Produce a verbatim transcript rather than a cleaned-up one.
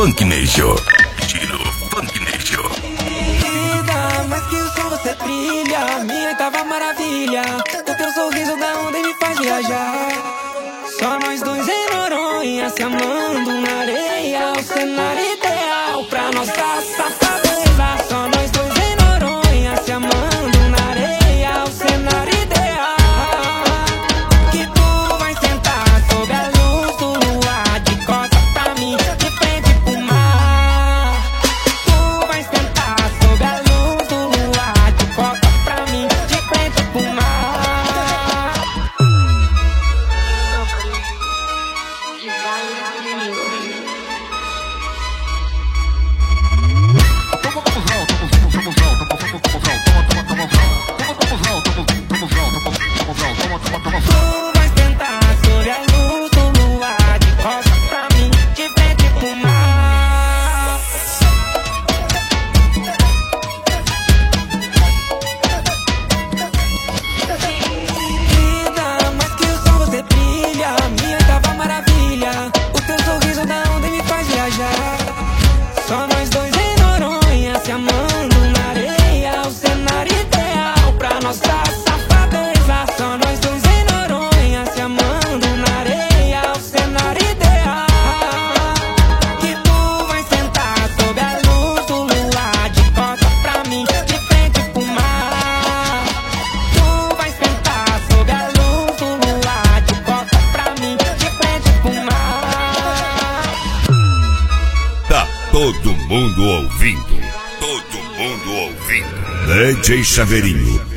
Funknejo. Estilo Funknejo. Vida, mas que o som você brilha, minha oitava maravilha. O teu sorriso da onda me faz viajar. Só nós dois em Noronha, se amando na areia. O cenário ideal pra nossa safadeza. Só nós dois em Noronha, se amando na areia. O cenário ideal. Que tu vai sentar sob a luz do luar, de costas pra mim, de frente pro mar. Tu vai sentar sob a luz do luar, de costas pra mim, de frente pro mar. Só nós dois em Noronha, se amando na areia. O cenário ideal pra nossa safadeza. Só nós dois em Noronha, se amando na areia. O cenário ideal. Que tu vai sentar sob a luz do luar, de costas pra mim, de frente pro mar. Tu vai sentar sob a luz do luar, de costas pra mim, de frente pro mar. Tá todo mundo ouvindo, todo mundo ouvindo. D J Chaveirinho.